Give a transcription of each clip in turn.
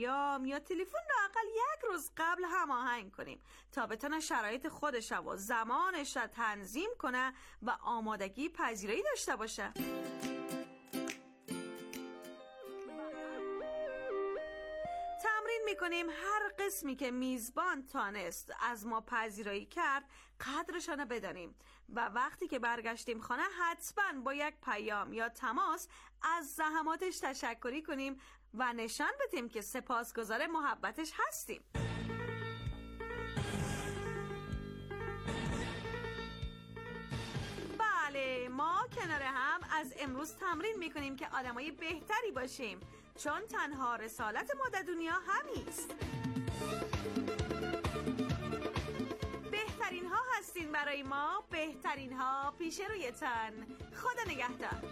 یا تلفن لااقل یک روز قبل هماهنگ کنیم تا بتونه شرایط خودش و زمانش را تنظیم کنه و آمادگی پذیرایی داشته باشه. تمرین میکنیم هر قسمی که میزبان تانست از ما پذیرایی کرد قدرشانه بدانیم و وقتی که برگشتیم خانه حتما با یک پیام یا تماس از زحماتش تشکری کنیم و نشان بدیم که سپاسگزار محبتش هستیم. بله، ما کنار هم از امروز تمرین میکنیم که آدمای بهتری باشیم، چون تنها رسالت ما در دنیا همیست. بهترین ها هستین برای ما، بهترین ها پیش رویتن. خدا نگهدار.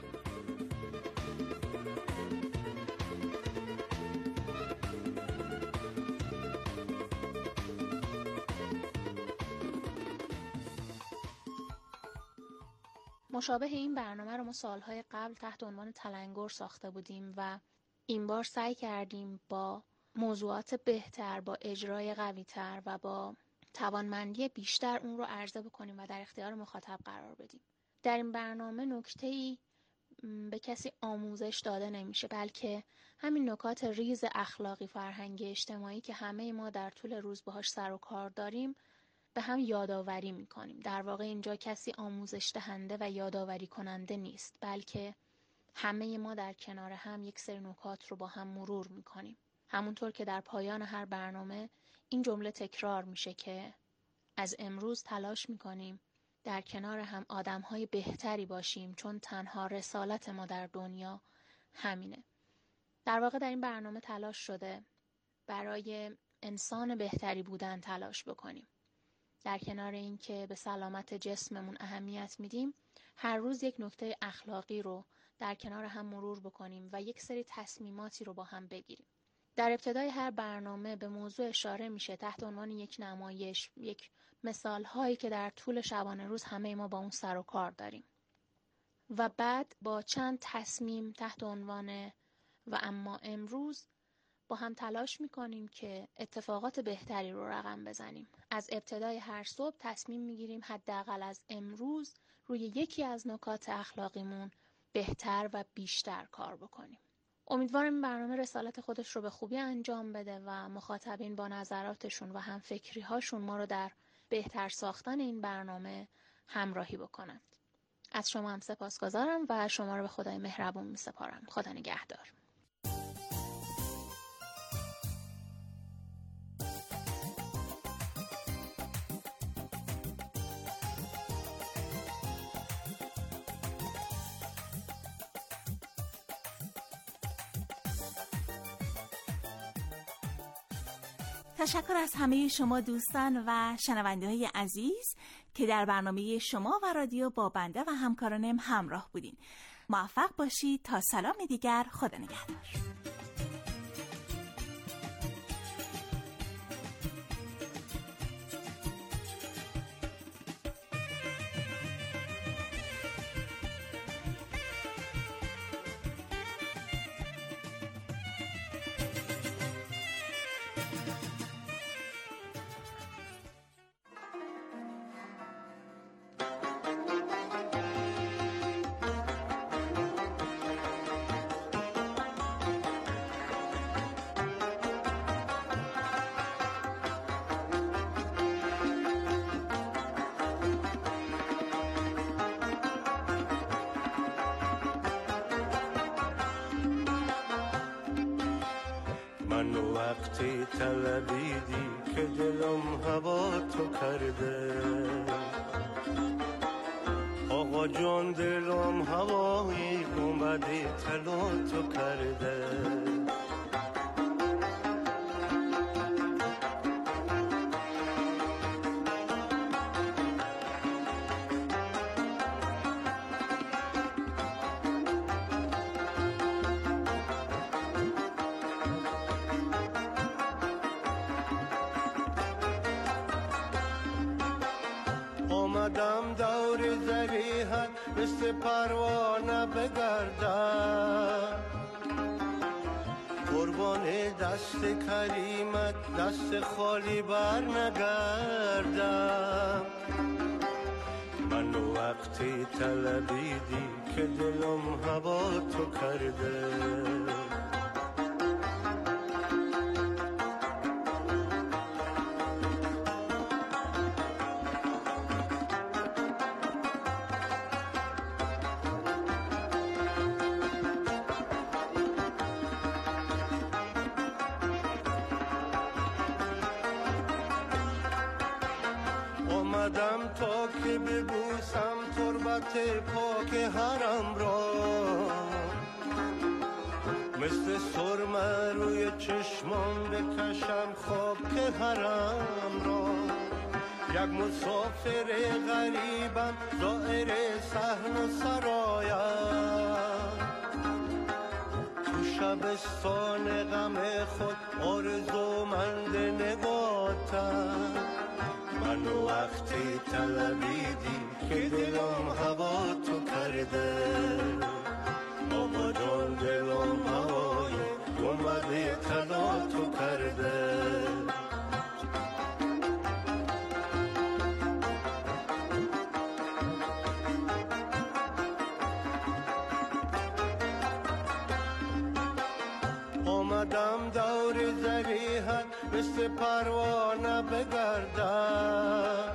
مشابه این برنامه رو ما سالهای قبل تحت عنوان تلنگر ساخته بودیم و این بار سعی کردیم با موضوعات بهتر، با اجرای قوی‌تر و با توانمندی بیشتر اون رو عرضه بکنیم و در اختیار مخاطب قرار بدیم. در این برنامه نکته‌ای به کسی آموزش داده نمیشه، بلکه همین نکات ریز اخلاقی، فرهنگی، اجتماعی که همه ما در طول روز باهاش سر و کار داریم به هم یادآوری میکنیم. در واقع اینجا کسی آموزش دهنده و یادآوری کننده نیست، بلکه همه ما در کنار هم یک سری نکات رو با هم مرور میکنیم. همونطور که در پایان هر برنامه این جمله تکرار میشه که از امروز تلاش میکنیم در کنار هم آدمهای بهتری باشیم، چون تنها رسالت ما در دنیا همینه. در واقع در این برنامه تلاش شده برای انسان بهتری بودن تلاش بکنیم. در کنار این که به سلامت جسممون اهمیت میدیم، هر روز یک نکته اخلاقی رو در کنار هم مرور بکنیم و یک سری تصمیماتی رو با هم بگیریم. در ابتدای هر برنامه به موضوع اشاره میشه تحت عنوان یک نمایش، یک مثال هایی که در طول شبانه روز همه ما با اون سر و کار داریم و بعد با چند تصمیم تحت عنوان و اما امروز با هم تلاش میکنیم که اتفاقات بهتری رو رقم بزنیم. از ابتدای هر صبح تصمیم میگیریم حداقل از امروز روی یکی از نکات اخلاقیمون بهتر و بیشتر کار بکنیم. امیدوارم این برنامه رسالت خودش رو به خوبی انجام بده و مخاطبین با نظراتشون و هم فکری هاشون ما رو در بهتر ساختن این برنامه همراهی بکنند. از شما هم سپاسگزارم و شما رو به خدای مهربون میسپارم. خدا نگهدار. تشکر از همه شما دوستان و شنونده‌های عزیز که در برنامه شما و رادیو با بنده و همکارانم همراه بودین. موفق باشید تا سلام دیگر. خدا نگهدار. منو وقتی طلبیدی که دلم هوا تو کرده، آقا جان دلم هوایی اومده طلا تو کرده. آمدم دور زریحت مثل پروانه بگردم، قربان قربان دست کریمت دست خالی بر نگردم. من وقتی طلبیدی که دلم هوا تو کرده. آمدم تا که ببوسم تربت پاک حرم را، مثل سرمه روی چشمان بکشم خاک حرم را. یک مسافر غریبم زائر صحن و سرایم، تو شبستان غم خود آرزومند نگاتم. من وقتی طلبیدی که دلم هوا تو کرده. بابا جان دلم هوای گنبد طلا تو کرده. آمدم دور زریحت مثل پروانه بگردم.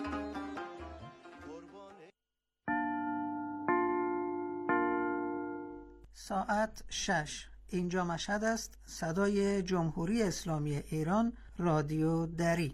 ساعت 6. اینجا مشهد است. صدای جمهوری اسلامی ایران، رادیو دری.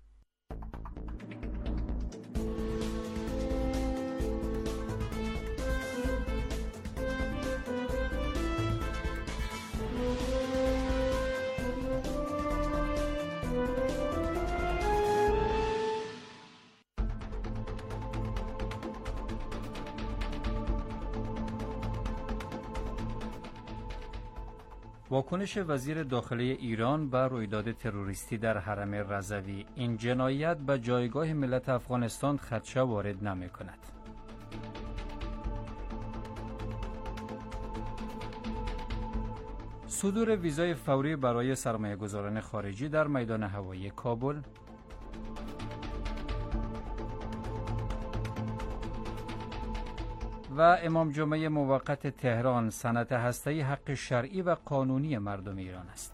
واکنش وزیر داخلی ایران به رویداد تروریستی در حرم رضوی: این جنایت به جایگاه ملت افغانستان خدشه وارد نمی کند. صدور ویزای فوری برای سرمایه‌گذاران خارجی در میدان هوایی کابل. و امام جمعه موقت تهران: صنعت هسته‌ای حق شرعی و قانونی مردم ایران است.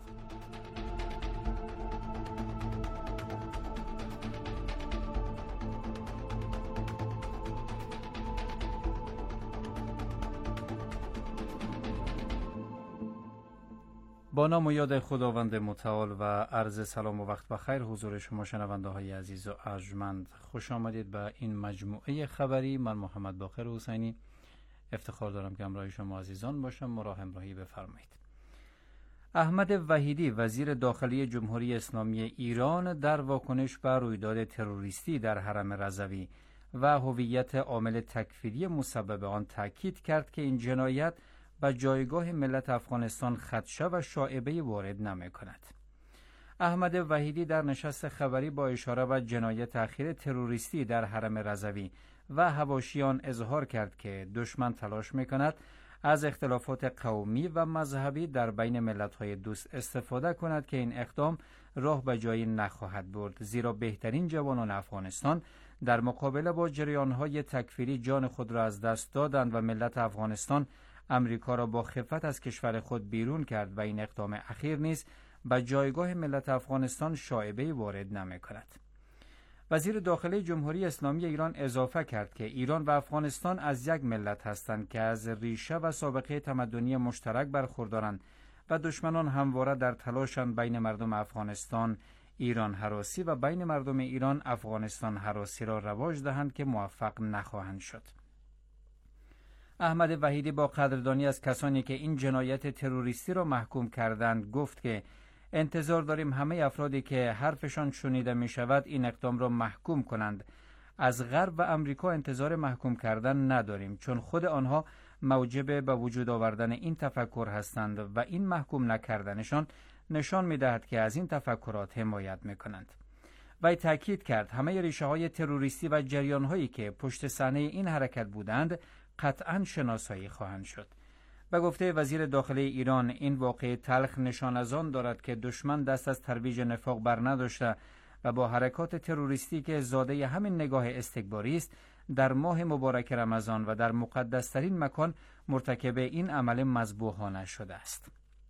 با نام و یاد خداوند متعال و عرض سلام و وقت بخیر حضور شما شنونده های عزیز و ارجمند. خوش آمدید به این مجموعه خبری. من محمد باقر حسینی افتخار دارم که همراه شما عزیزان باشم. مرا همراهی بفرمایید. احمد وحیدی وزیر داخلی جمهوری اسلامی ایران در واکنش به رویداد تروریستی در حرم رضوی و هویت عامل تکفیری مسبب آن تاکید کرد که این جنایت به جایگاه ملت افغانستان خدشه و شائبه وارد نمی کند. احمد وحیدی در نشست خبری با اشاره به جنایت اخیر تروریستی در حرم رضوی و حواشیان اظهار کرد که دشمن تلاش می کند از اختلافات قومی و مذهبی در بین ملت‌های دوست استفاده کند که این اقدام راه به جایی نخواهد برد، زیرا بهترین جوانان افغانستان در مقابله با جریان‌های تکفیری جان خود را از دست دادند و ملت افغانستان امریکا را با خفت از کشور خود بیرون کرد و این اقدام اخیر نیز به جایگاه ملت افغانستان شائبه وارد نمی کند. وزیر داخلی جمهوری اسلامی ایران اضافه کرد که ایران و افغانستان از یک ملت هستند که از ریشه و سابقه تمدنی مشترک برخوردارند و دشمنان همواره در تلاشند بین مردم افغانستان ایران هراسی و بین مردم ایران افغانستان هراسی را رواج دهند که موفق نخواهند شد. احمد وحیدی با قدردانی از کسانی که این جنایت تروریستی را محکوم کردند گفت که انتظار داریم همه افرادی که حرفشان شنیده می شود این اقدام را محکوم کنند. از غرب و امریکا انتظار محکوم کردن نداریم، چون خود آنها موجب به وجود آوردن این تفکر هستند و این محکوم نکردنشان نشان می دهد که از این تفکرات حمایت می کنند. وی تاکید کرد همه ریشه های تروریستی و جریان هایی که پشت صحنه این حرکت بودند قطعاً شناسایی خواهند شد. به گفته وزیر داخلی ایران این واقعه تلخ نشان از آن دارد که دشمن دست از ترویج نفاق بر نداشته و با حرکات تروریستی که زاده همین نگاه استکباری است در ماه مبارک رمضان و در مقدسترین مکان مرتکب این عمل مذبوحانه شده است.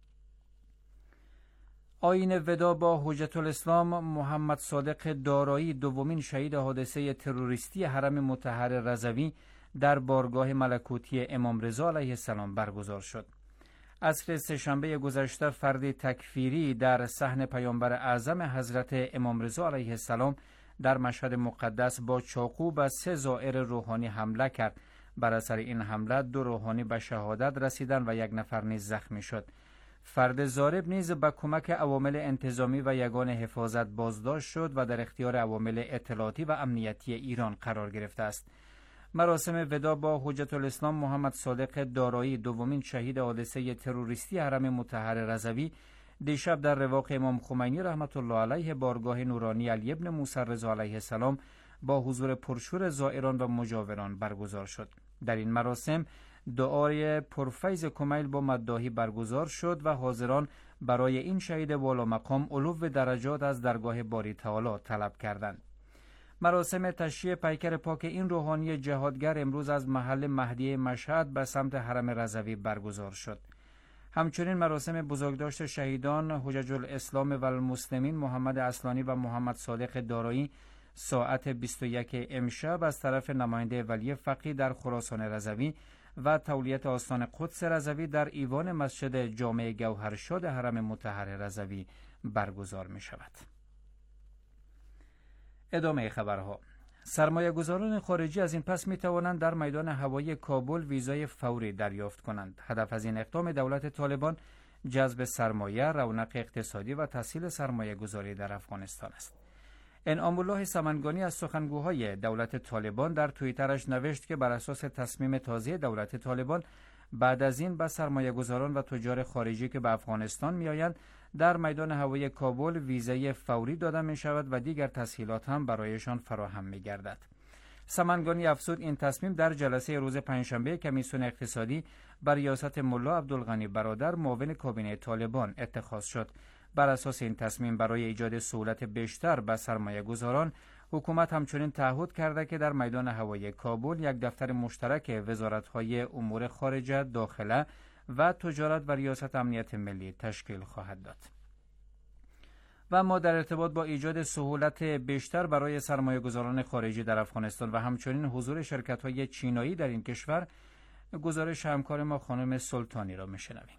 آیین ودا با حجت الاسلام محمد صادق دارایی دومین شهید حادثه تروریستی حرم مطهر رضوی در بارگاه ملکوتی امام رضا علیه السلام برگزار شد. عصر سه‌شنبه گذشته فردی تکفیری در صحن پیامبر اعظم حضرت امام رضا علیه السلام در مشهد مقدس با چاقو به 3 زائر روحانی حمله کرد. بر اثر این حمله 2 روحانی به شهادت رسیدند و 1 نفر نیز زخمی شد. فرد ضارب نیز به کمک عوامل انتظامی و یگان حفاظت بازداشت شد و در اختیار عوامل اطلاعاتی و امنیتی ایران قرار گرفته است. مراسم ودا با حجت الاسلام محمد صادق دارایی دومین شهید حادثه تروریستی حرم مطهر رضوی دیشب در رواق امام خمینی رحمت الله علیه بارگاه نورانی علی ابن موسی رضا علیه السلام با حضور پرشور زائران و مجاوران برگزار شد. در این مراسم دعای پرفیض کمیل با مداحی برگزار شد و حاضران برای این شهید والا مقام علو درجات از درگاه باری تعالی طلب کردند. مراسم تشییع پیکر پاک این روحانی جهادگر امروز از محل مهدیه مشهد به سمت حرم رضوی برگزار شد. همچنین مراسم بزرگداشت شهیدان حجج الاسلام و المسلمین محمد اصلانی و محمد صادق دارایی ساعت 21 امشب از طرف نماینده ولی فقیه در خراسان رضوی و تولیت آستان قدس رضوی در ایوان مسجد جامع گوهرشاد حرم مطهر رضوی برگزار می شود. ادامه خبرها. سرمایه گذاران خارجی از این پس می توانند در میدان هوایی کابل ویزای فوری دریافت کنند. هدف از این اقدام دولت طالبان جذب سرمایه، رونق اقتصادی و تسهیل سرمایه گذاری در افغانستان است. انعام الله سمنگانی از سخنگوهای دولت طالبان در توییترش نوشت که بر اساس تصمیم تازه دولت طالبان بعد از این به سرمایه گذاران و تجار خارجی که به افغانستان می آیند در میدان هوایی کابل ویزای فوری داده می شود و دیگر تسهیلات هم برایشان فراهم می گردد. سمنگانی افزود این تصمیم در جلسه روز پنجشنبه کمیسیون اقتصادی بر ریاست ملا عبدالغنی برادر معاون کابینه طالبان اتخاذ شد. بر اساس این تصمیم برای ایجاد سهولت بیشتر به سرمایه گذاران حکومت همچنین تعهد کرده که در میدان هوایی کابل یک دفتر مشترک وزارت‌های امور خارجه، داخله و تجارت و ریاست امنیت ملی تشکیل خواهد داد. و ما در ارتباط با ایجاد سهولت بیشتر برای سرمایه گذاران خارجی در افغانستان و همچنین حضور شرکت‌های چینایی در این کشور گزارش همکار ما خانم سلطانی را میشنویم.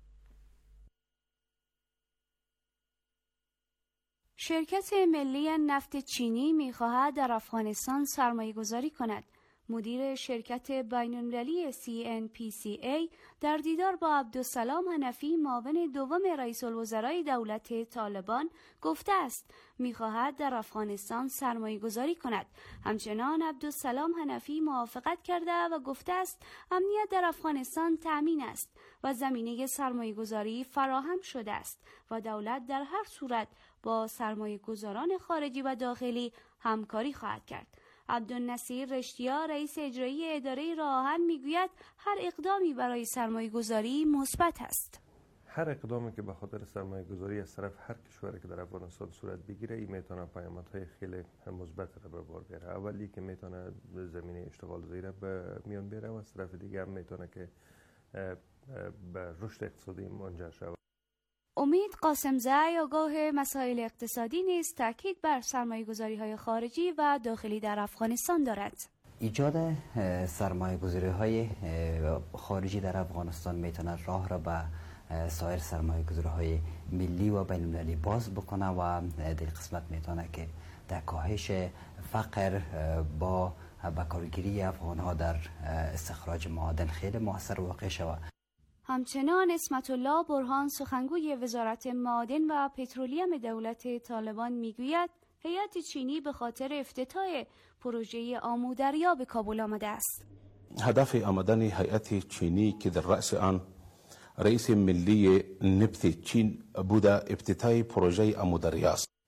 شرکت ملی نفت چینی می‌خواهد در افغانستان سرمایه‌گذاری کند. مدیر شرکت بین‌المللی CNPCA در دیدار با عبدالسلام حنفی معاون دوم رئیس الوزرای دولت طالبان گفته است می‌خواهد در افغانستان سرمایه‌گذاری کند. همچنان عبدالسلام حنفی موافقت کرده و گفته است امنیت در افغانستان تأمین است و زمینه سرمایه‌گذاری فراهم شده است و دولت در هر صورت با سرمایه‌گذاران خارجی و داخلی همکاری خواهد کرد. عبدالنصیر رشتیا رئیس اجرایی اداره راه آهن میگوید هر اقدامی برای سرمایه گذاری مثبت است. هر اقدامی که به خاطر سرمایه گذاری از طرف هر کشوری که در افغانستان صورت بگیره این میتونه پیامدهای خیلی مثبت را به بار بیاره. اولی که میتونه زمینه اشتغال زایی را به میان بیاره و از طرف دیگه هم میتونه که به رشد اقتصادی منجر شود. امید قاسمزی آگاه مسائل اقتصادی نیز تاکید بر سرمایه‌گذاری‌های خارجی و داخلی در افغانستان دارد. ایجاد سرمایه‌گذاری‌های خارجی در افغانستان میتونه راه را به سایر سرمایه‌گذاری‌های ملی و بین‌المللی باز بکنه و در قسمت میتونه که در کاهش فقر با بکارگیری افغان‌ها در استخراج معادن خیلی مؤثر واقع شود. همچنان اسمت الله برهان سخنگوی وزارت معادن و پترولیم دولت طالبان میگوید هیئت چینی به خاطر افتتاح پروژه آمودریا به کابل آمده است. هدف آمدن هیئت چینی که در رأس آن رئیس ملی نفت چین بوده افتتاح پروژه آمودریا است.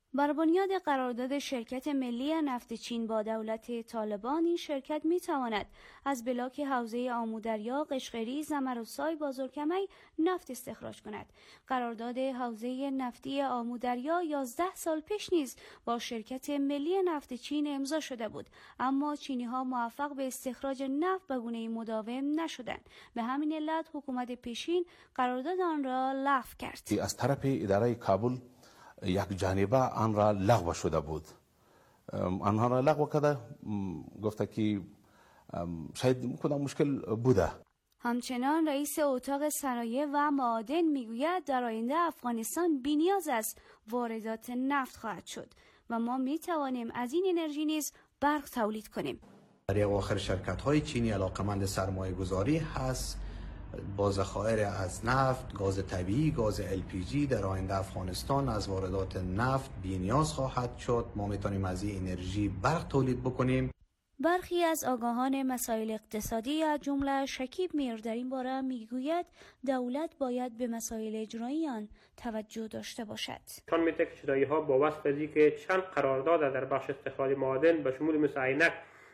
بر بنیاد قرارداد شرکت ملی نفت چین با دولت طالبان، این شرکت می‌تواند از بلاک حوزه آمودریا، قشقری، زمرودسای، بازرگمی نفت استخراج کند. قرارداد حوزه نفتی آمودریا 11 سال پیش نیز با شرکت ملی نفت چین امضا شده بود، اما چینی‌ها موفق به استخراج نفت به گونه‌ای مداوم نشدند. به همین علت حکومت پیشین قرارداد آن را لغو کرد. از طرف اداره کابل یک جانبه آن را لغو شده بود. آنها را لغو کرده، گفته که شاید کدام مشکل بوده. همچنان رئیس اتاق صنایع و معادن میگوید در آینده افغانستان بی‌نیاز از واردات نفت خواهد شد و ما میتوانیم از این انرژی نیز برق تولید کنیم. در یک آخر شرکت‌های چینی علاقمند سرمایه گذاری هست با ذخایر از نفت، گاز طبیعی، گاز LPG. در آینده افغانستان از واردات نفت بی‌نیاز خواهد شد. ما میتونیم از این انرژی برق تولید بکنیم. برخی از آگاهان مسائل اقتصادی از جمله شکیب میر در این باره میگوید دولت باید به مسائل اجرایی آن توجه داشته باشد. چون می‌ده که کشوری‌ها با وصف از اینکه چند قرارداد در بخش استخراج معادن به شمول مثل عینک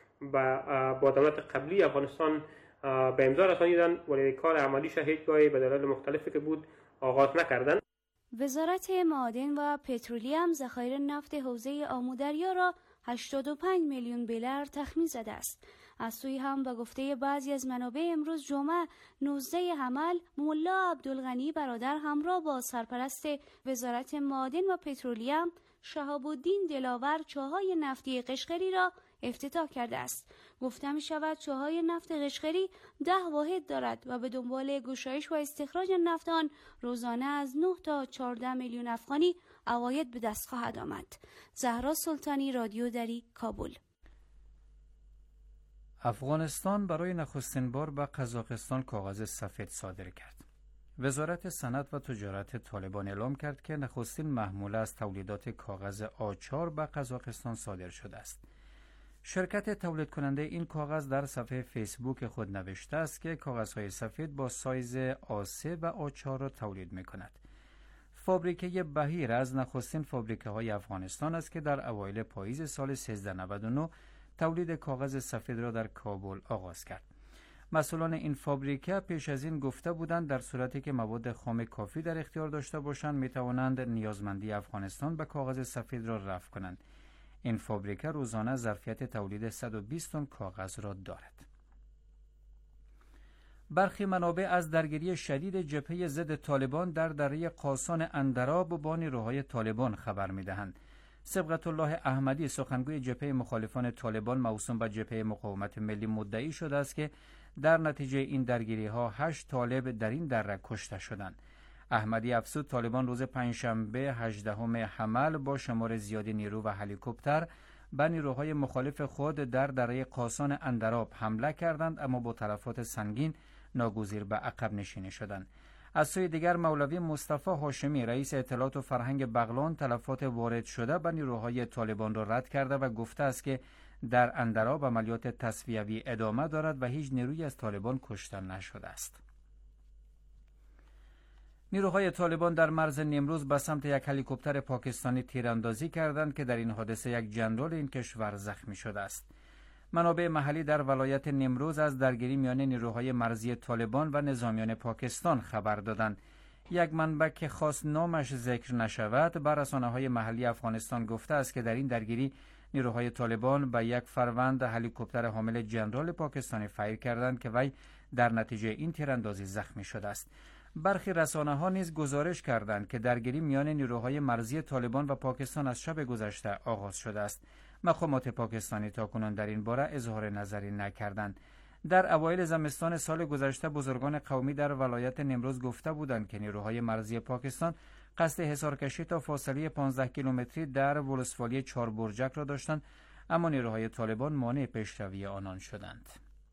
با دولت قبلی افغانستان به امضا رسانیدن، ولی کار عملیش هیچگاهی به دلایل مختلفی که بود آغاز نکردند. وزارت معادن و پترولیم ذخایر نفت حوزه آمودریا را 85 میلیون بیلر تخمین زده است. از سوی هم به گفته بعضی از منابع امروز جمعه 19 حمل ملا عبدالغنی برادر همراه با سرپرست وزارت معادن و پترولیم شهاب الدین دلاور چاهای نفتی قشقری را افتتاح کرده است. گفته می شود چاهای نفت قشقری 10 واحد دارد و به دنبال گشایش و استخراج نفت آن روزانه از 9 تا 14 میلیون افغانی عواید به دست خواهد آمد. زهرا سلطانی، رادیو دری، کابل. افغانستان برای نخستین بار به قزاقستان کاغذ سفید صادر کرد. وزارت صنعت و تجارت طالبان اعلام کرد که نخستین محموله از تولیدات کاغذ آچار به قزاقستان صادر شده است. شرکت تولید کننده این کاغذ در صفحه فیسبوک خود نوشته است که کاغذهای سفید با سایز آ3 و آ4 را تولید می کند. فابریکه بهیر از نخستین فابریکه های افغانستان است که در اوایل پاییز سال 1399 تولید کاغذ سفید را در کابل آغاز کرد. مسئولان این فابریکه پیش از این گفته بودند در صورتی که مواد خام کافی در اختیار داشته باشند می توانند نیازمندی افغانستان به کاغذ سفید را رفع کنند. این فابریکه روزانه ظرفیت تولید 120 تن کاغذ را دارد. برخی منابع از درگیری شدید جبهه ضد طالبان در دره قاسان اندراب با نیروهای طالبان خبر می‌دهند. صبغت الله احمدی، سخنگوی جبهه مخالفان طالبان موسوم به جبهه مقاومت ملی، مدعی شده است که در نتیجه این درگیری‌ها 8 طالب در این دره کشته شدند. احمدی افزود طالبان روز پنجشنبه 18 حمل با شمار زیادی نیرو و هلیکوپتر به نیروهای مخالف خود در دره قاسان اندراب حمله کردند، اما با تلفات سنگین ناگزیر به عقب نشینی شدند. از سوی دیگر مولوی مصطفی هاشمی، رئیس اطلاعات و فرهنگ بغلان، تلفات وارد شده به نیروهای طالبان را رد کرده و گفته است که در اندراب عملیات تصفیوی ادامه دارد و هیچ نیرویی از طالبان کشته نشده است. نیروهای طالبان در مرز نیمروز به سمت یک هلیکوپتر پاکستانی تیراندازی کردند که در این حادثه یک ژنرال این کشور زخمی شده است. منابع محلی در ولایت نیمروز از درگیری میان نیروهای مرزی طالبان و نظامیان پاکستان خبر دادند. یک منبع که خواست نامش ذکر نشود به رسانه‌های محلی افغانستان گفته است که در این درگیری نیروهای طالبان به یک فروند هلیکوپتر حامل ژنرال پاکستانی فیر کردند که وی در نتیجه این تیراندازی زخمی شده است. برخی رسانه‌ها نیز گزارش کردند که درگیری میان نیروهای مرزی طالبان و پاکستان از شب گذشته آغاز شده است. مقامات پاکستانی تاکنون در این باره اظهار نظری نکردند. در اوایل زمستان سال گذشته بزرگان قومی در ولایت نیمروز گفته بودند که نیروهای مرزی پاکستان قصد حصارکشی تا فاصله 15 کیلومتری در ولسوالی 4 برجک را داشتند، اما نیروهای طالبان مانع پیشروی آنان شدند.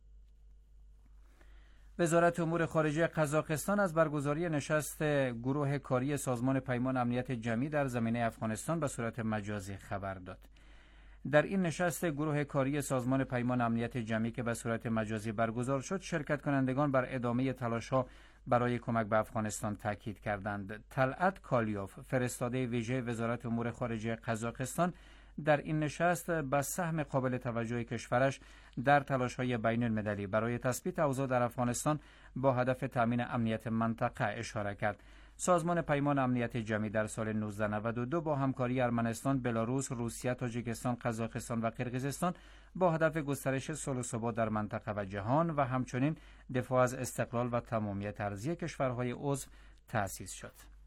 وزارت امور خارجه قزاقستان از برگزاری نشست گروه کاری سازمان پیمان امنیت جمعی در زمینه افغانستان به صورت مجازی خبر داد. در این نشست گروه کاری سازمان پیمان امنیت جمعی که به صورت مجازی برگزار شد، شرکت کنندگان بر ادامه تلاش‌ها برای کمک به افغانستان تاکید کردند. طلعت کالیوف، فرستاده ویژه وزارت امور خارجه قزاقستان، در این نشست به سهم قابل توجه کشورش در تلاش‌های بین‌المللی برای تثبیت اوضاع در افغانستان با هدف تامین امنیت منطقه اشاره کرد. سازمان پیمان امنیت جمعی در سال 1992 با همکاری ارمنستان، بلاروس، روسیه، تاجیکستان، قزاقستان و قرقیزستان با هدف گسترش صلح و ثبات در منطقه و جهان و همچنین دفاع از استقلال و تمامیت ارضی کشورهای عضو تأسیس شد.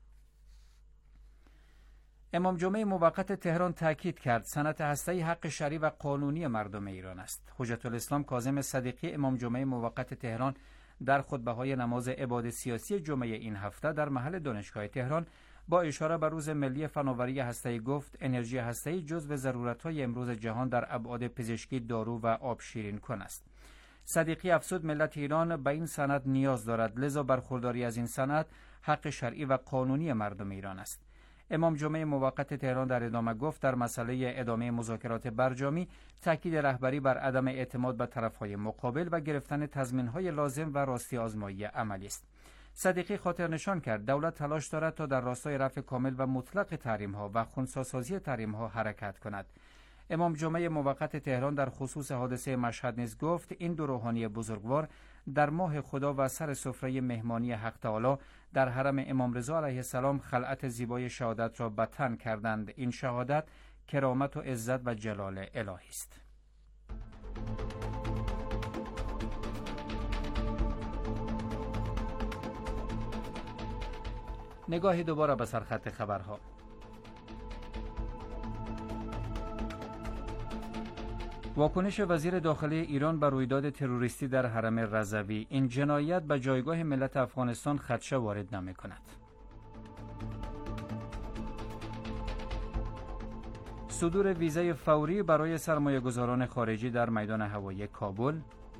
امام جمعه موقت تهران تاکید کرد صنعت هسته‌ای حق شرعی و قانونی مردم ایران است. حجت الاسلام کاظم صدیقی امام جمعه موقت تهران در خطبه‌های نماز عباد سیاسی جمعه این هفته در محل دانشگاه تهران با اشاره به روز ملی فناوری هسته‌ای گفت انرژی هسته‌ای جزو ضرورت‌های امروز جهان در ابعاد پزشکی، دارو و آب شیرین کن است. صدیقی افزود ملت ایران به این صنعت نیاز دارد، لذا برخورداری از این صنعت حق شرعی و قانونی مردم ایران است. امام جمعه موقت تهران در ادامه گفت در مسئله ادامه مذاکرات برجامی تاکید رهبری بر عدم اعتماد به طرفهای مقابل و گرفتن تضمین‌های لازم و راستی آزمایی عملی است. صدیقی خاطر نشان کرد دولت تلاش دارد تا در راستای رفع کامل و مطلق تحریم‌ها و خنثی‌سازی تحریم‌ها حرکت کند. امام جمعه موقت تهران در خصوص حادثه مشهد نیز گفت این دو روحانی بزرگوار در ماه خدا و سر سفره مهمانی حق تعالی در حرم امام رضا علیه السلام خلعت زیبای شهادت را به تن کردند. این شهادت کرامت و عزت و جلال الهی است. نگاهی دوباره به سرخط خبرها. واکنش وزیر داخلی ایران به رویداد تروریستی در حرم رضوی: این جنایت به جایگاه ملت افغانستان خدشه وارد نمی‌کند. صدور ویزای فوری برای سرمایه‌گذاران خارجی در میدان هوایی کابل.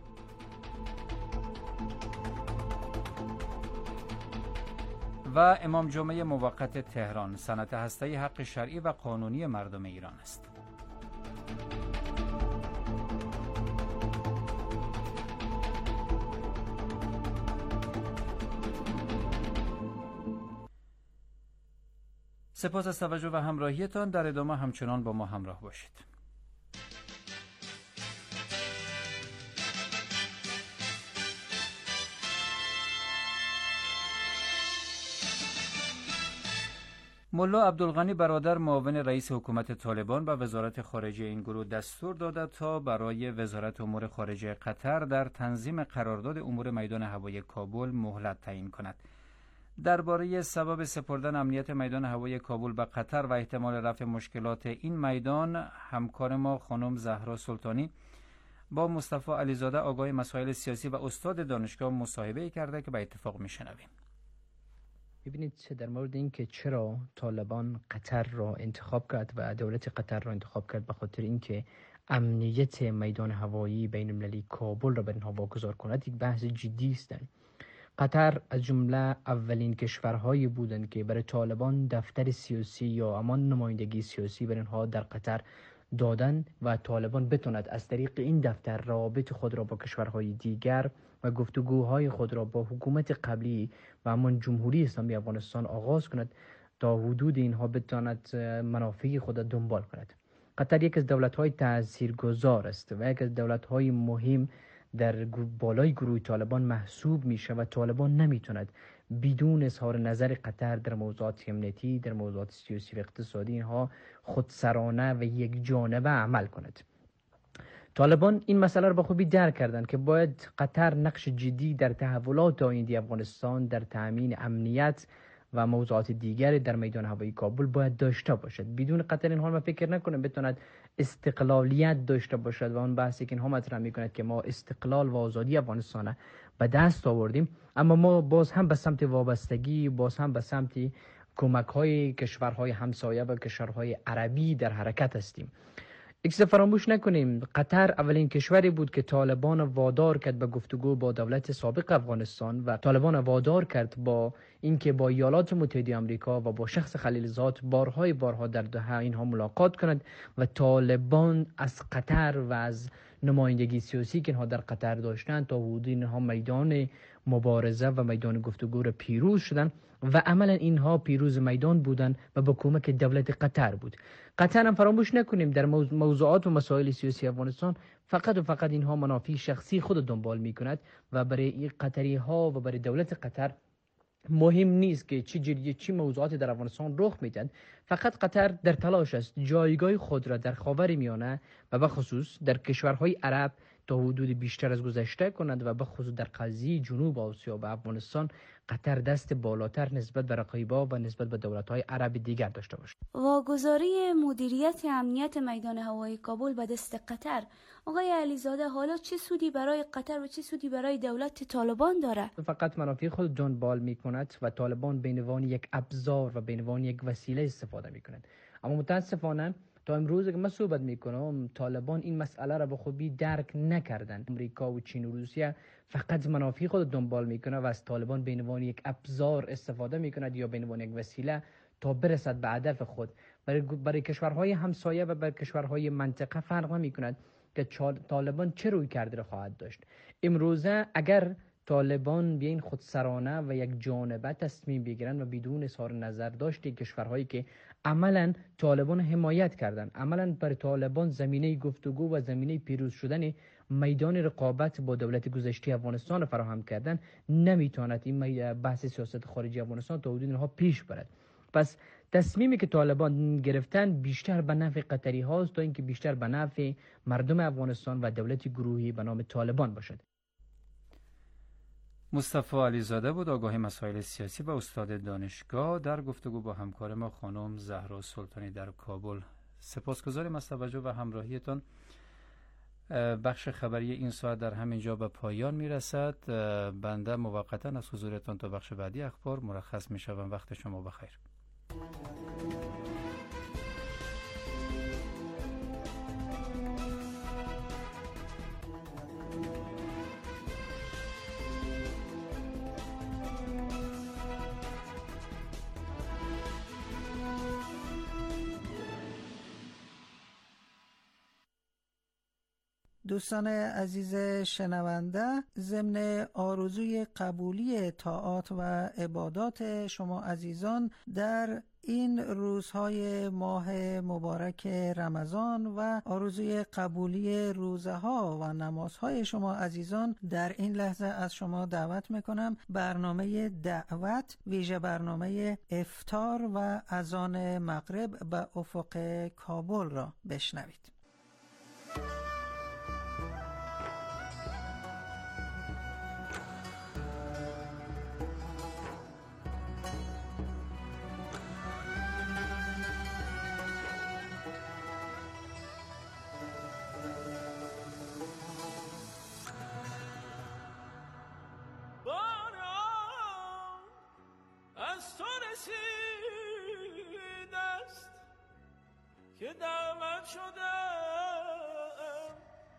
و امام جمعه موقت تهران صنعت هسته‌ای حق شرعی و قانونی مردم ایران است. سپاس از توجه و همراهیتان. در ادامه همچنان با ما همراه باشید. ملا عبدالغنی برادر معاون رئیس حکومت طالبان به وزارت خارجه این گروه دستور داده تا برای وزارت امور خارجه قطر در تنظیم قرارداد امور میدان هوایی کابل مهلت تعیین کند. درباره سبب سپردن امنیت میدان هوایی کابل به قطر و احتمال رفع مشکلات این میدان همکار ما خانم زهرا سلطانی با مصطفی علیزاده آگاه مسائل سیاسی و استاد دانشگاه مصاحبه کرده که به اتفاق میشنویم. ببینید در مورد این که چرا طالبان قطر را انتخاب کرد و دولت قطر را انتخاب کرد، به خاطر اینکه امنیت میدان هوایی بین المللی کابل را به اینها واگذار کند، یک بحث جدی است. قطر از جمله اولین کشورهایی بودند که برای طالبان دفتر سیاسی یا امان نمایندگی سیاسی برای اینها در قطر دادن و طالبان بتوند از طریق این دفتر روابط خود را با کشورهای دیگر و گفتگوهای خود را با حکومت قبلی و همان جمهوری اسلامی افغانستان آغاز کند تا حدود اینها بتواند منافع خود را دنبال کند. قطر یک از دولت‌های تاثیرگذار است و یک از دولت‌های مهم در بالای گروه طالبان محسوب میشه و طالبان نمیتوند بدون اظهار نظر قطر در موضوعات امنیتی، در موضوعات سیاسی و اقتصادی اینها خودسرانه و یک جانبه عمل کند. طالبان این مسئله را به خوبی درک کردند که باید قطر نقش جدی در تحولات آینده افغانستان، در تأمین امنیت و موضوعات دیگر در میدان هوایی کابل باید داشته باشد. بدون قطر این حال ما فکر نکنم بتواند استقلالیت داشته باشد و اون بحثی که اینها مطرح میکند که ما استقلال و آزادی افغانستان به دست آوردیم، اما ما باز هم به سمت وابستگی، باز هم به سمت کمک های کشورهای همسایه و کشورهای عربی در حرکت هستیم. یک چیز فراموش نکنیم، قطر اولین کشوری بود که طالبان وادار کرد به گفتگو با دولت سابق افغانستان و طالبان وادار کرد با اینکه با ایالات متحده آمریکا و با شخص خلیلزاد بارها در دوحه اینها ملاقات کنند و طالبان از قطر و از نمایندگی سیاسی که اینها در قطر داشتند تا حدود اینها میدان مبارزه و میدان گفتگو را پیروز شدن و عملا اینها پیروز میدان بودن و با کمک دولت قطر بود. قطر هم فراموش نکنیم در موضوعات و مسائل سیاسی افغانستان فقط و فقط اینها منافع شخصی خود دنبال می کند و برای این قطری ها و برای دولت قطر مهم نیست که چی موضوعاتی در افغانستان رخ میدن. فقط قطر در تلاش است جایگاه خود را در خاورمیانه و به خصوص در کشورهای عرب تا حدود بیشتر از گذشته کند و به خصوص در قضیه جنوب آسیا و افغانستان قطر دست بالاتر نسبت به رقیبا و نسبت به دولت‌های عرب دیگر داشته باشد. واگذاری مدیریت امنیت میدان هوایی کابل به دست قطر، آقای علیزاده، حالا چه سودی برای قطر و چه سودی برای دولت طالبان داره؟ فقط منافع خود دنبال می‌کند و طالبان به عنوان یک ابزار و به عنوان یک وسیله استفاده می‌کنند. اما متاسفانه تا امروز که من صحبت میکنم طالبان این مسئله را به خوبی درک نکردن. امریکا و چین و روسیه فقط منافع خود دنبال میکنه و از طالبان به عنوان یک ابزار استفاده میکند یا به عنوان یک وسیله تا برسد به هدف خود. برای کشورهای همسایه و برای کشورهای منطقه فرق نمیکند که طالبان چه روی کرده خواهد داشت. امروزه اگر طالبان بیاین خودسرانه و یک جانبه تصمیم بگیرن و بدون اظهار نظر داشته کشورهایی که عملا طالبان حمایت کردن، عملا برای طالبان زمینه گفتگو و زمینه پیروز شدن میدان رقابت با دولت گذشته افغانستان فراهم کردن، نمیتواند این بحث سیاست خارجی افغانستان تا حدود اینها پیش برد. پس تصمیمی که طالبان گرفتن بیشتر به نفع قطری هاست تا اینکه بیشتر به نفع مردم افغانستان و دولت گروهی به نام طالبان باشد. مصطفی علیزاده بود، آگاه مسائل سیاسی و استاد دانشگاه، در گفتگو با همکار ما خانم زهرا سلطانی در کابل. سپاسگزاریم از توجه و همراهیتان. بخش خبری این ساعت در همین جا به پایان میرسد. بنده موقتا از حضورتان تا بخش بعدی اخبار مرخص میشوم. وقت شما بخیر. دوستان عزیز شنونده، ضمن آرزوی قبولی طاعات و عبادات شما عزیزان در این روزهای ماه مبارک رمضان و آرزوی قبولی روزه ها و نمازهای شما عزیزان، در این لحظه از شما دعوت میکنم برنامه دعوت، ویژه برنامه افطار و اذان مغرب به افق کابل را بشنوید. که دعوت شدم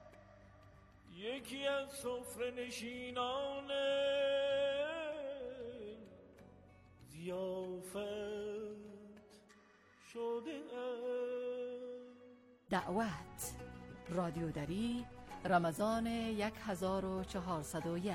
یکی از سفره نشینان ضیافت شده. دعوت رادیوداری رمضان 1401.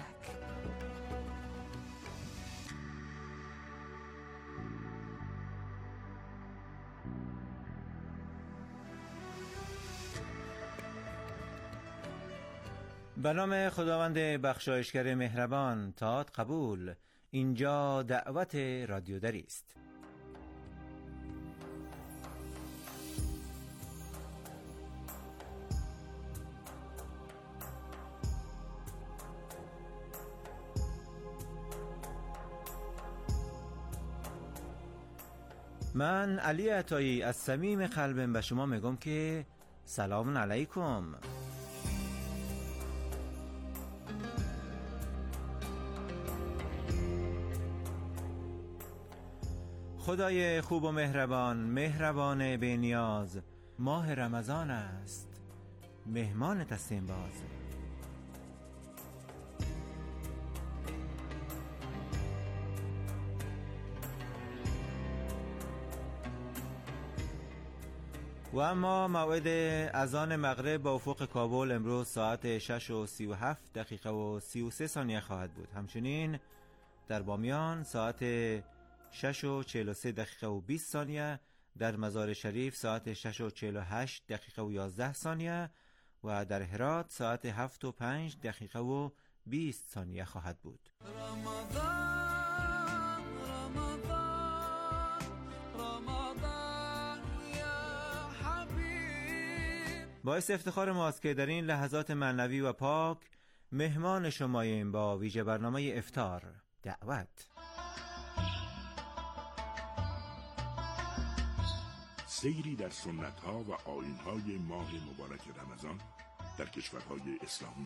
به نام خداوند بخشایشگر مهربان، طاعت قبول. اینجا دعوت رادیوداری است. من علی عطایی از صمیم قلبم به شما میگم که سلام علیکم. خدای خوب و مهربان بی نیاز، ماه رمضان است، مهمان تسلیم باز. و اما موعد اذان مغرب با افق کابل امروز ساعت 6:37 و 33 ثانیه خواهد بود. همچنین در بامیان ساعت 6:43 و 20 ثانیه، در مزار شریف ساعت 6:48 و 11 ثانیه و در هرات ساعت 7:05 و 20 ثانیه خواهد بود. باعث افتخار ماست که در این لحظات معنوی و پاک مهمان شماییم با ویژه برنامه افطار دعوت. سیری در سنت‌ها و آیین‌های ماه مبارک رمضان در کشورهای اسلامی.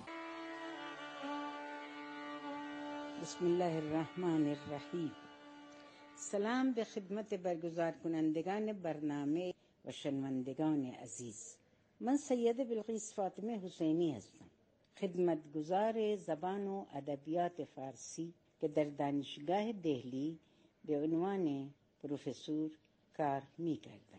بسم الله الرحمن الرحیم. سلام به خدمت برگزار کنندگان برنامه و شنوندگان عزیز. من سید بلقیس فاطمه حسینی هستم، خدمتگزار زبان و ادبیات فارسی که در دانشگاه دهلی به عنوان پروفسور کار می کردم.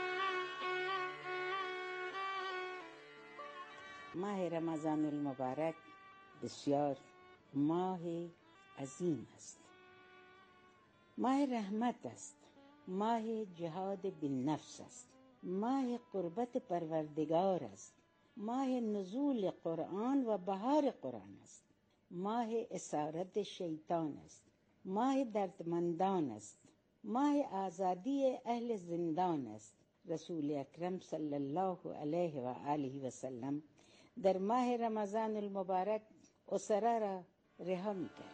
ماه رمضان المبارک بسیار ماه عظیم است. ماه رحمت است، ماه جهاد بالنفس است، ماه قربت پروردگار است، ماه نزول قرآن و بهار قرآن است، ماه اسارت شیطان است، ماه دردمندان است، ماه آزادی اهل زندان است. رسول اکرم صلی الله علیه و آله و سلم در ماه رمضان المبارک اسره را رها می‌کرد.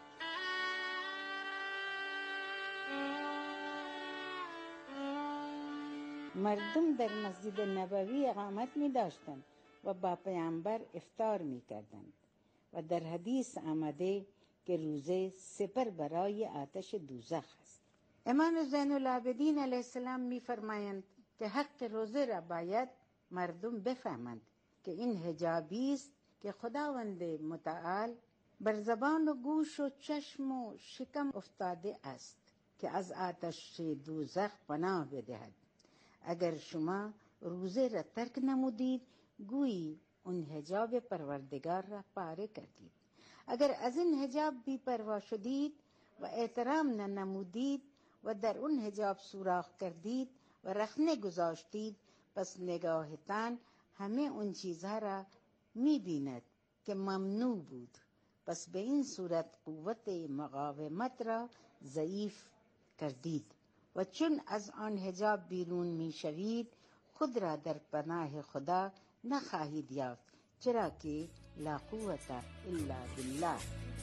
مردم در مسجد نبوی اقامت می داشتند و با پیامبر افطار می کردند و در حدیث آمده که روزه سپر برای آتش دوزخ است. امام زین العابدین علیه السلام می فرمایند که حق روزه را باید مردم بفهمند که این حجابی است که خداوند متعال بر زبان و گوش و چشم و شکم افتاده است که از آتش دوزخ پناه بدهد. اگر شما روزه را ترک نمودید گویی اون حجاب پروردگار را پاره کردید. اگر از این حجاب بی پروا شدید و احترام ننمودید و در اون حجاب سوراخ کردید و رخنه گذاشتید، پس نگاهتان همه اون چیزها را می‌بیند که ممنوع بود. پس به این صورت قوت مقاومت را ضعیف کردید و چون از آن حجاب بیرون می‌شوید خود را در پناه خدا نخواهید یافت، چرا که لا قوت الا بالله.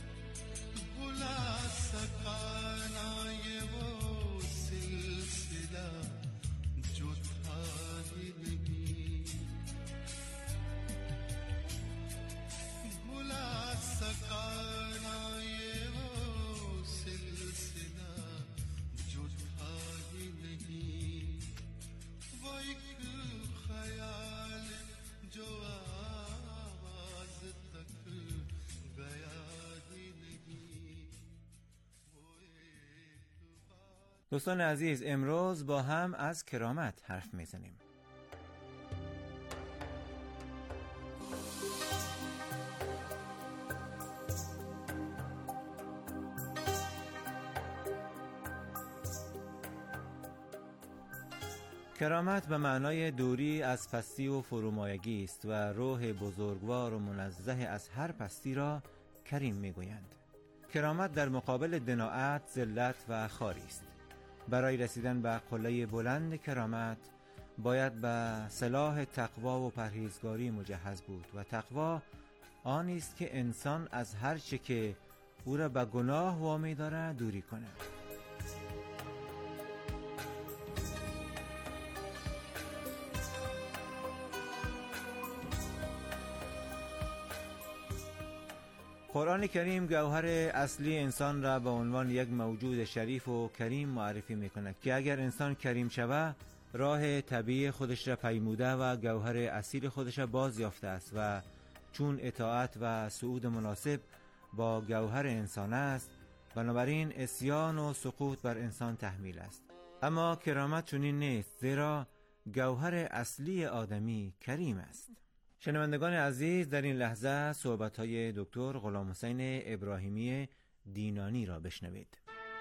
دوستان عزیز، امروز با هم از کرامت حرف میزنیم. کرامت به معنای دوری از پستی و فرومایگی است و روح بزرگوار و منزه از هر پستی را کریم میگویند. کرامت در مقابل دناعت، ذلت و خواری است. برای رسیدن به قله بلند کرامت باید به سلاح تقوا و پرهیزگاری مجهز بود و تقوا آنی است که انسان از هر چه که او را به گناه وامی دارد دوری کند. قرآن کریم گوهر اصلی انسان را به عنوان یک موجود شریف و کریم معرفی می‌کند که اگر انسان کریم شود راه طبیعی خودش را پیموده و گوهر اصیل خودش را باز یافته است و چون اطاعت و صعود مناسب با گوهر انسان است، بنابراین عصیان و سقوط بر انسان تحمیل است. اما کرامت چنین نیست، زیرا گوهر اصلی آدمی کریم است. شنوندگان عزیز، در این لحظه صحبت‌های دکتر غلامحسین ابراهیمی دینانی را بشنوید.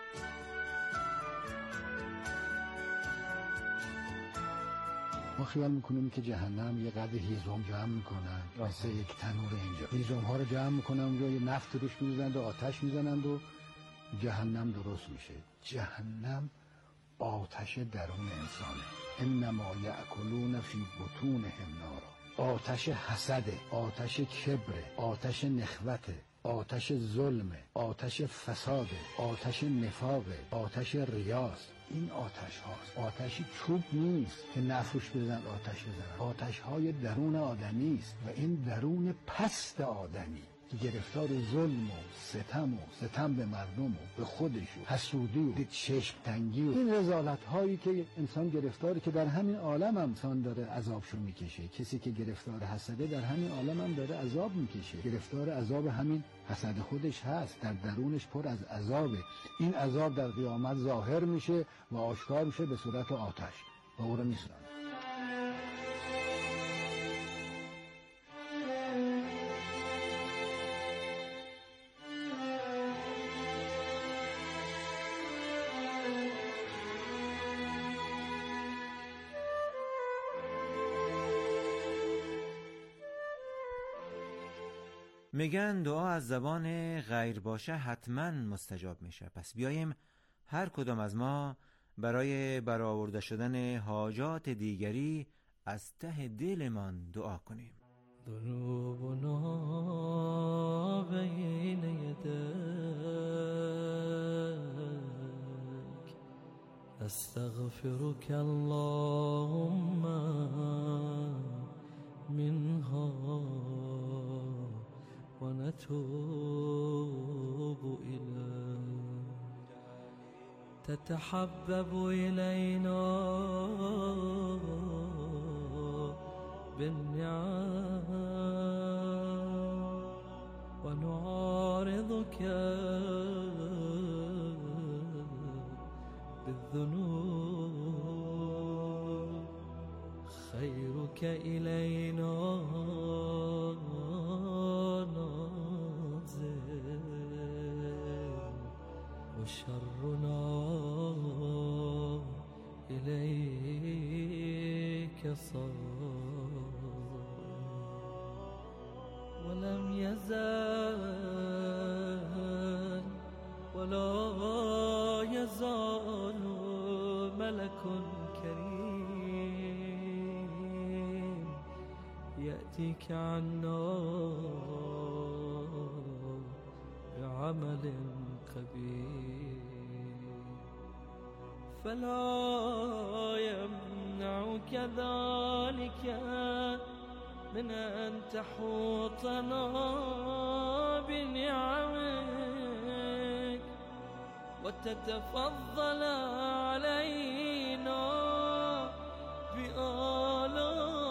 ما خیال میکنیم که جهنم یه قدر هیزم جمع میکنن مثل یک تنور اینجا، هیزم ها رو جمع میکنن اونجا، یه نفت روش میزنند و آتش میزنند و جهنم درست میشه. جهنم آتش درون انسانه. انما یأکلون فی بطونهم نارا. آتش حسده، آتش کبره، آتش نخوته، آتش ظلمه، آتش فساده، آتش نفاقه، آتش ریاست. این آتش هاست. آتشی چوب نیست که نفروش بزن آتش بزنن. آتش های درون آدمی است و این درون پست آدمی که گرفتار ظلم و ستم به مردم و به خودش و حسودی و چشم تنگی و این رذالت هایی که انسان گرفتاره، که در همین عالم هم انسان داره عذابشو میکشه. کسی که گرفتار حسده در همین عالم هم داره عذاب میکشه، گرفتار عذاب همین حسد خودش هست، در درونش پر از عذابه. این عذاب در قیامت ظاهر میشه و آشکار میشه به صورت آتش و او رو میسوزونه. میگن دعا از زبان غیر باشه حتما مستجاب میشه. پس بیاییم هر کدام از ما برای برآورده شدن حاجات دیگری از ته دلمان دعا کنیم. ذنوبنا بین یدیک استغفرک اللهم منها ونتوب إليك تتحبب إلينا بالنعم ونعارضك بالذنوب خيرك إلينا وشرنا إليك صار ولم يزال ولا يزال ملك كريم يأتيك عنا بعمل فلا يمنعك ذلك من أن تحوطنا بنعمك وتتفضل علينا بآلائك.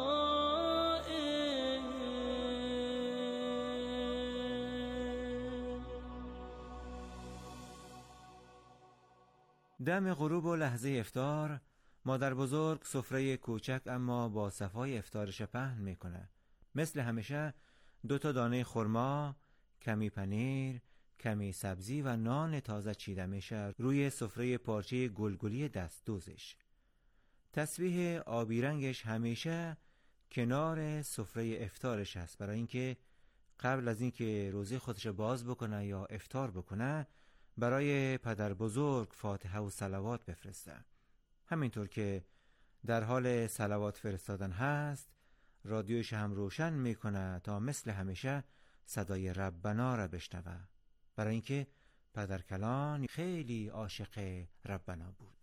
دم غروب و لحظه افطار، مادر بزرگ سفره کوچک اما با صفای افطارش پهن میکنه. مثل همیشه 2 دانه خرما، کمی پنیر، کمی سبزی و نان تازه چیده میشه روی سفره پارچه گلگلی دست دوزش. تسبیح آبی رنگش همیشه کنار سفره افطارش هست، برای اینکه قبل از اینکه روزه خودش باز بکنه یا افطار بکنه برای پدر بزرگ فاتحه و صلوات بفرسته. همینطور که در حال صلوات فرستادن هست، رادیوش هم روشن میکنه تا مثل همیشه صدای ربنا را بشنوه، برای اینکه پدر کلان خیلی عاشق ربنا بود.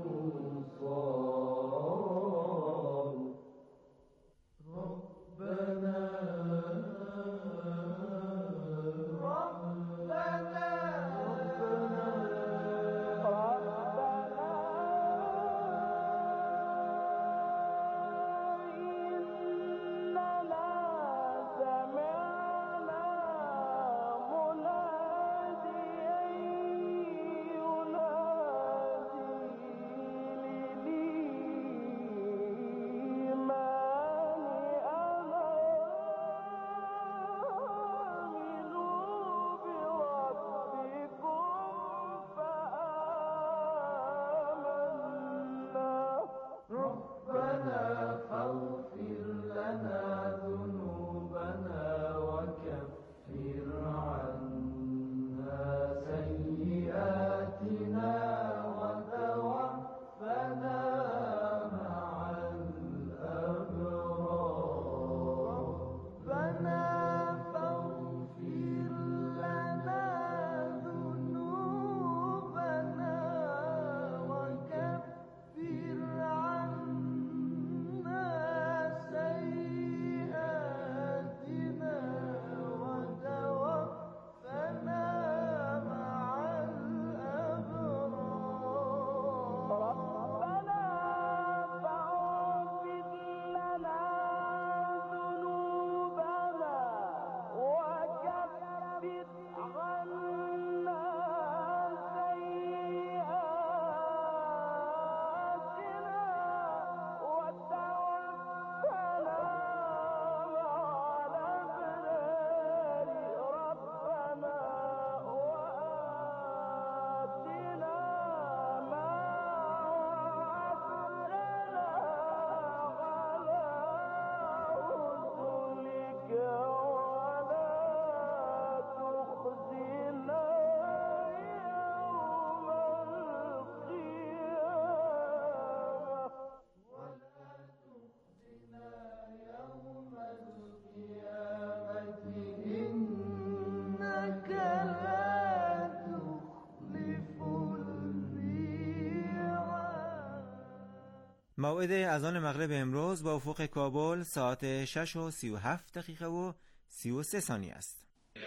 ربنا موعد اذان مغرب امروز با افق کابل ساعت 6:37 و 33 ثانیه است.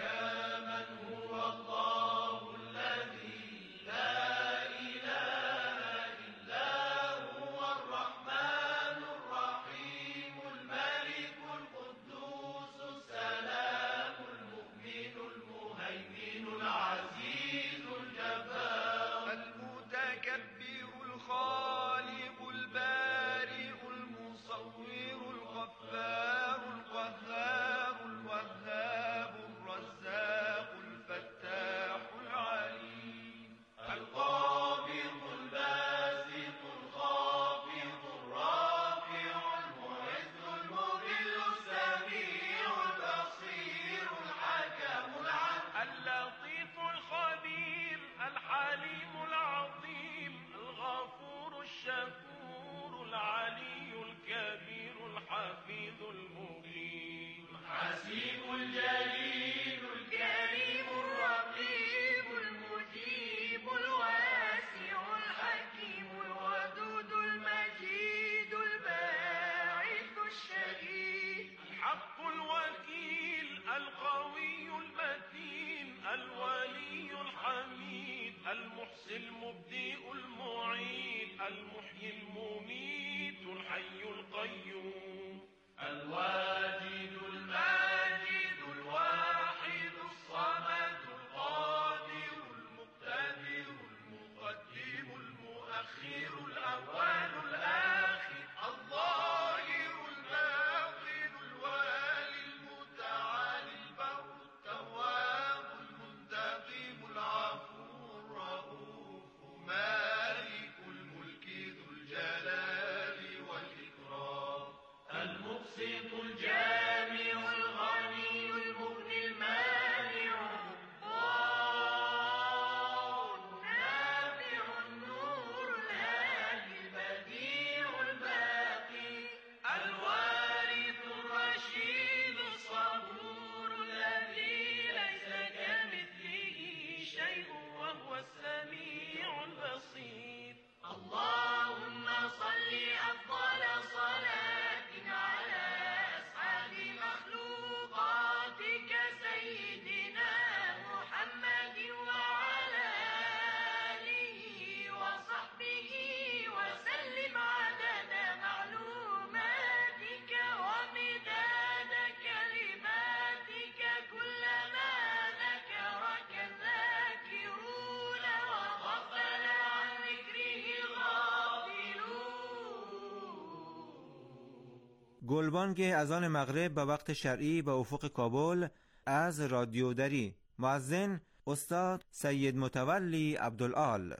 المبدئ المعيد المحيي المميت الحي القيوم الواجد الماجد الواحد الصمد القادر المقتدر المقدم المؤخر الأول الآخر الظاهر الباطن الوالي المتعالي البر التواب المنتقم العفو مالك الملك ذو الجلال والإكرام المبسط الجامع الغني المغني المانع النافع النور الهادي البديع الباقي الوارث الرشيد الصبور الذي ليس كمثله شيء وهو السميع البصير. اللهم صل أفضل صلاة على أسعد مخلوقاتك سيدنا محمد وعلى آله وصحبه وسلم عدد معلوماتك ومداد كلماتك كلما ذكرك الذاكرون وغفل عن ذكره گلبانگ اذان مغرب به وقت شرعی به افق کابل از رادیو دری. مؤذن استاد سید متولی عبدالآل.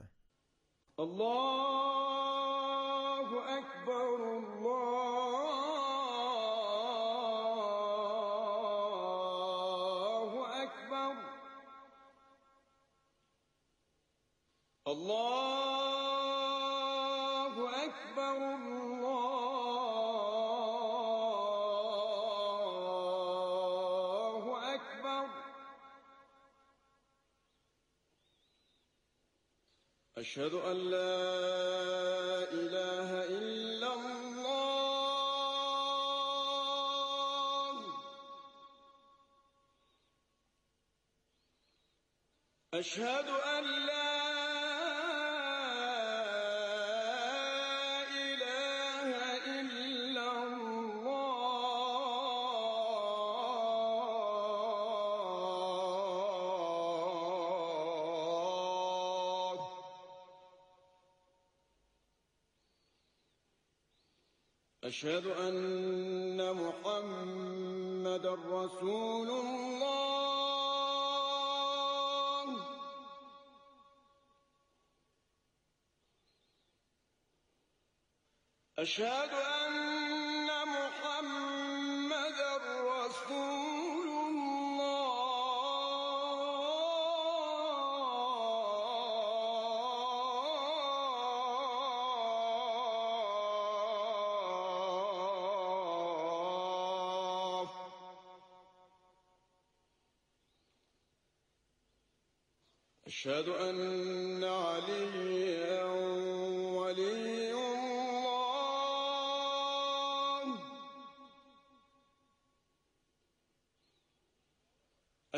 الله اکبر الله اکبر الله اکبر الله اکبر اشهد ان لا اله الا الله اشهد ان لا أشهد أن محمد رسول الله أشهد أن محمد رسول أشهد أن عليا ولي الله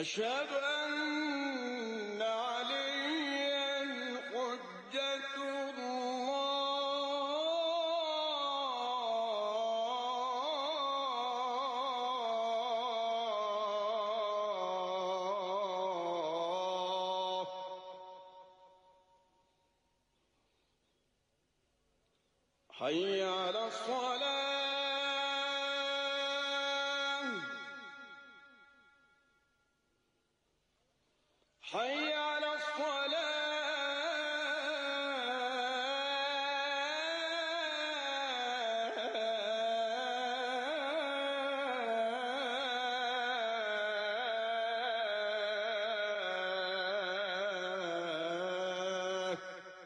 أشهد أن عليا حجة الله. حي على الصلاة. حي على الصلاة.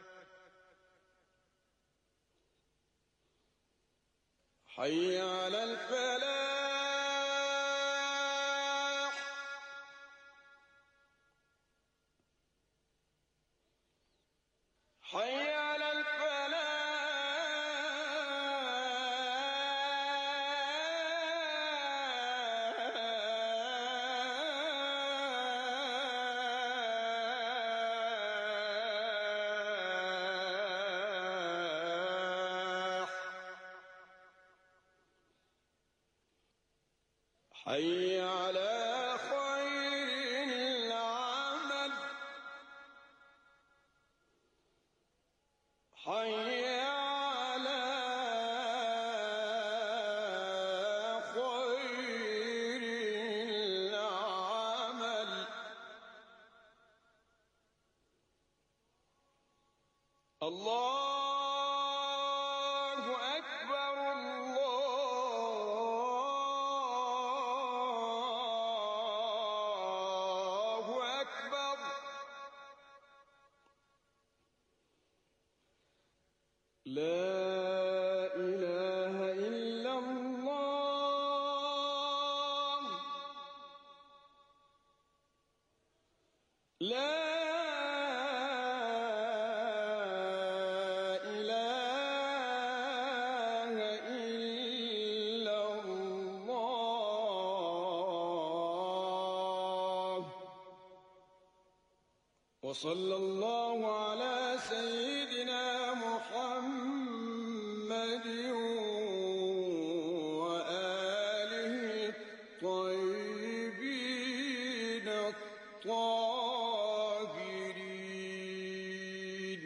حي على الفلاح. حي على الفلاح. حي على خير العمل. حي على خير العمل. الله أكبر. الله أكبر. لا إله إلا الله. لا إله إلا الله. وصلى الله على سيدنا محمد وآله الطيبين الطاهرين.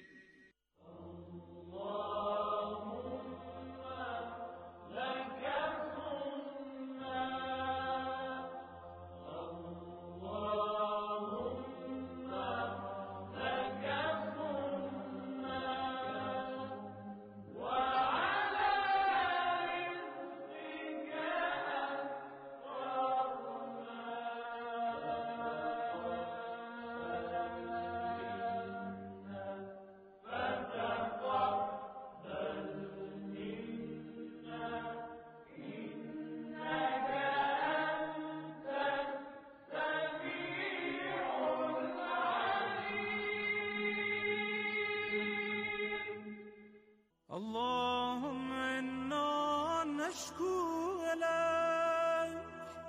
اللهم إنا نشكو إليك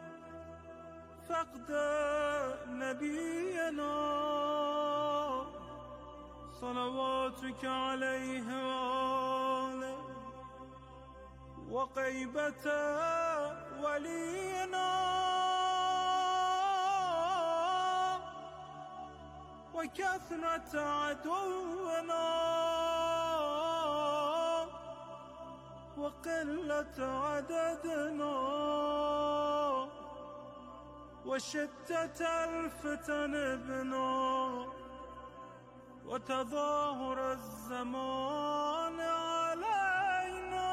فقد نبينا صلواتك عليه وآله وغيبة ولينا وكثرة عدونا وقلة عددنا وشدة الفتن بنا وتظاهر الزمان علينا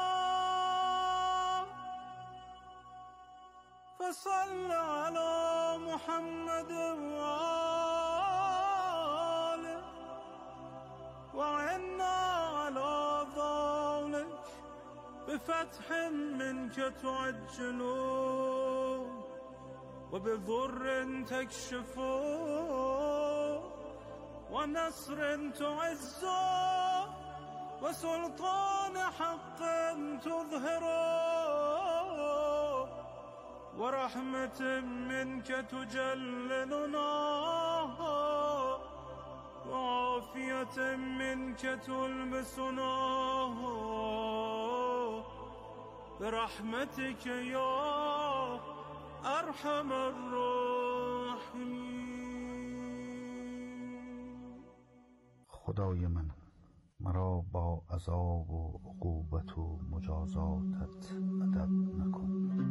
فصل على محمد وآله وعنا على ذلك بفتح منك تعجل وبضر تكشف ونصر تعز وسلطان حق تظهر ورحمة منك تجللنا وعافية منك تلبسنا برحمتك يا ارحم الراحمین. خدای من، مرا با عذاب و عقوبت و مجازاتت ادب نکن.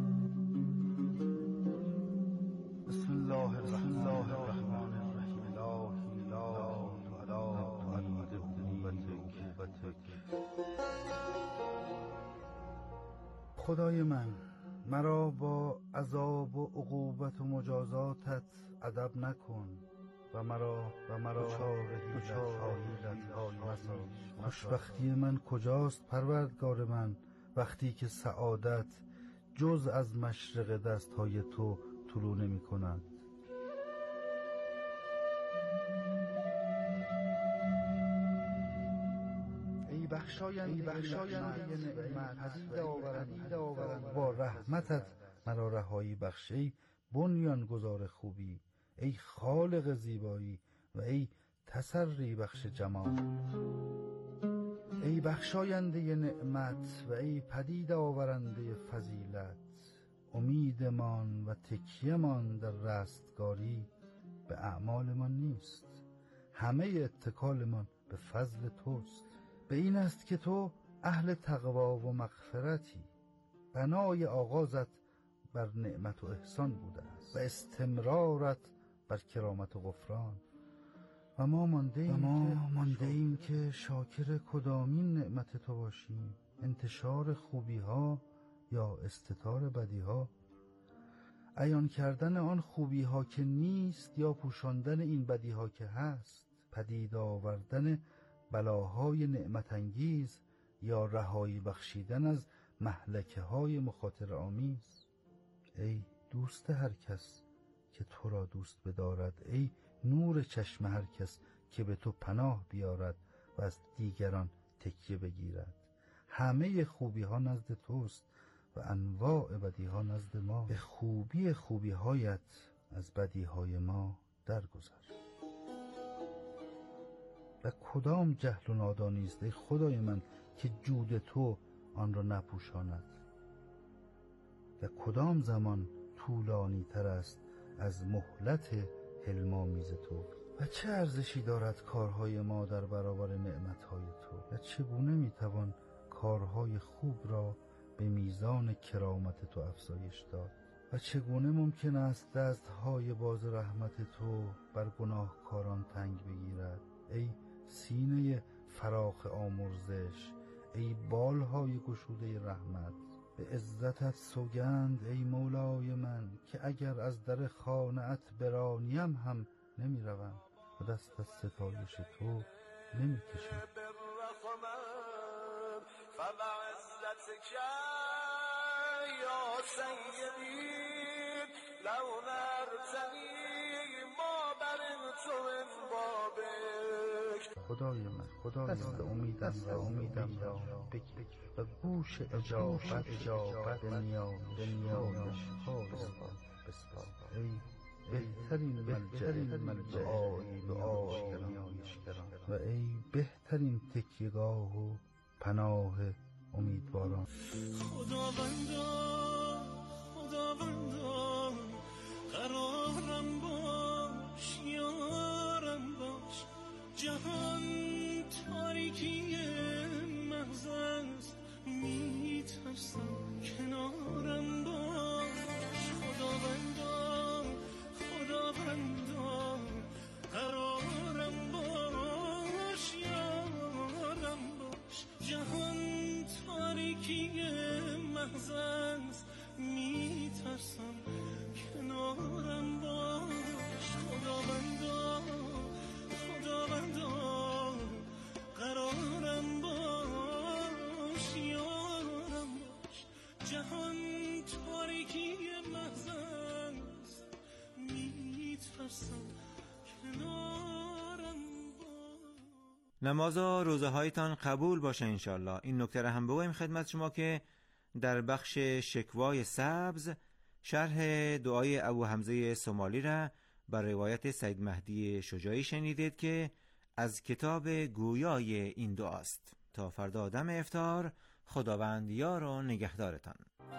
بسم الله الرحمن الرحیم. الهی لا تعلق عقوبتک. خدای من، مرا با عذاب و عقوبت و مجازاتت ادب نکن و مرا چاره حیلت‌های مساز. خوشبختی من کجاست پروردگار من، وقتی که سعادت جز از مشرق دستهای تو طلوع نمی کند. ای بخشاینده نعمت، پدید آورد با رحمتت مرا رهایی بخش. ای بنیان گذار خوبی، ای خالق زیبایی و ای تسری بخش جمال. ای بخشاینده نعمت و ای پدید آورنده فضیلت، امیدمان و تکیه‌مان در رستگاری به اعمالمان نیست، همه اتکالمان به فضل توست. به این است که تو اهل تقوا و مغفرتی، بنای آغازت بر نعمت و احسان بوده است و استمرارت بر کرامت و غفران. و ما مانده ایم که شاکر کدامین نعمت تو باشیم، انتشار خوبی ها یا استتار بدی ها، عیان کردن آن خوبی ها که نیست یا پوشاندن این بدی ها که هست، پدید آوردن بلاهای نعمت انگیز یا رهایی بخشیدن از مهلکه های مخاطر آمیز. ای دوست هر کس که تو را دوست بدارد، ای نور چشم هر کس که به تو پناه بیارد و از دیگران تکیه بگیرد. همه خوبی ها نزد توست و انواع بدی ها نزد ما. به خوبی هایت از بدی های ما درگذر. و کدام جهل و نادانی است ای خدای من که جود تو آن را نپوشاند؟ و کدام زمان طولانی تر است از مهلت حلم‌آمیز تو؟ و چه ارزشی دارد کارهای ما در برابر نعمتهای تو؟ و چگونه میتوان کارهای خوب را به میزان کرامت تو افزایش داد؟ و چگونه ممکن است دستهای باز رحمت تو بر گناهکاران تنگ بگیرد؟ ای سینه فراخ آمرزش، ای بالهای گشوده رحمت، به عزتت سوگند ای مولای من که اگر از در خانه‌ات برانیم هم نمی روم و دست از ستایش تو نمی کشم. خدای من، دست امیدم را بگیر و گوش اجابت به نیایش ها بسپار. ای بهترین ملجأ نیایشگران و ای بهترین تکیه‌گاه و پناه امیدواران. خداوندا قرارم باش، یارم باش، جهان تاریکی محض است، میترسم کنارم باش. خداوندا قرارم باش، یارم باش، جهان تاریکی محض است، میترسم کنارم باش. خداوندا قرارم باش، یارم باش، جهان تاریکی محض است، میترسم کنارم باش. نماز و روزه هایتان قبول باشه انشالله. این نکته را هم بگویم خدمت شما که در بخش شکوای سبز شرح دعای ابو حمزه سومالی را بر روایت سید مهدی شجاعی شنیدید که از کتاب گویای این دعاست. تا فردا دم افطار، خداوند یار و نگهدارتان.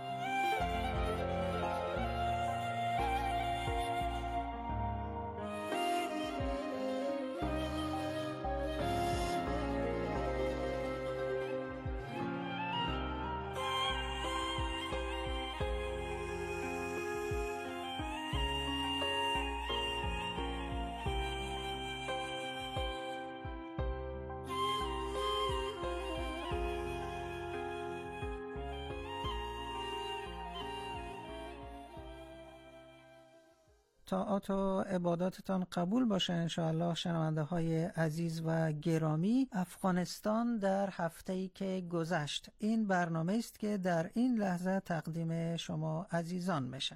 طاعات و عباداتتان قبول باشه انشاءالله. شنونده های عزیز و گرامی، افغانستان در هفته‌ای که گذشت، این برنامه است که در این لحظه تقدیم شما عزیزان میشه.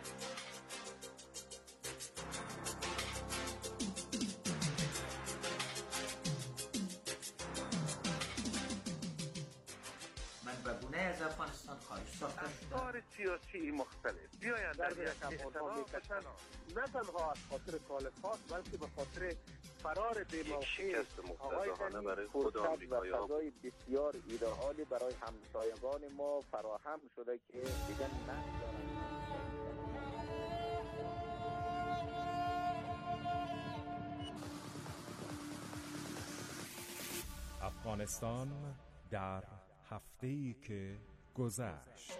از افغانستان خارج ساخته افکار سیاسی مختلف بیاید در یک افغانها میکشن، نه تنها از خاطر طالبان بلکه به خاطر فرار بی‌موقع آقایانی برای خود آمریکایی‌ها و فضای بسیار ایدئالی برای همسایگان ما فراهم شده که دیگر ندارند. افغانستان در هفته‌ای که گذشت.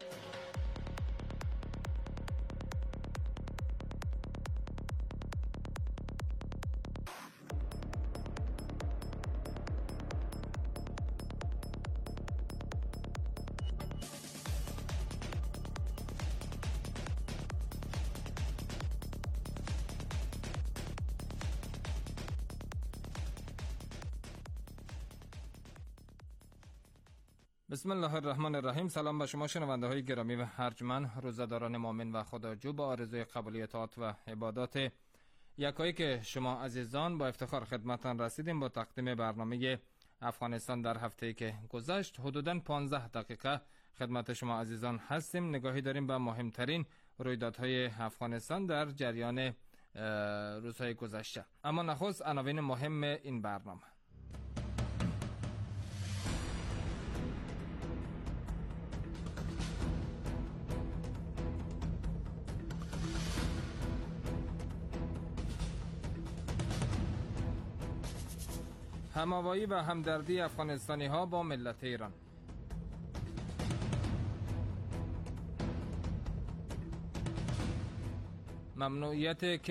بسم الله الرحمن الرحیم. سلام به شما شنونده های گرامی و ارجمند، روزه‌داران مؤمن و خداجو. با آرزوی قبولی اطاعت و عبادات یکایی که شما عزیزان با افتخار خدمتتان رسیدیم با تقدیم برنامه افغانستان در هفته‌ای که گذشت. حدوداً 15 دقیقه خدمت شما عزیزان هستیم. نگاهی داریم به مهمترین رویدادهای افغانستان در جریان روزهای گذشته. اما نخست عناوین مهم این برنامه. هماوایی و همدردی افغانستانی ها با ملت ایران. ممنوعیت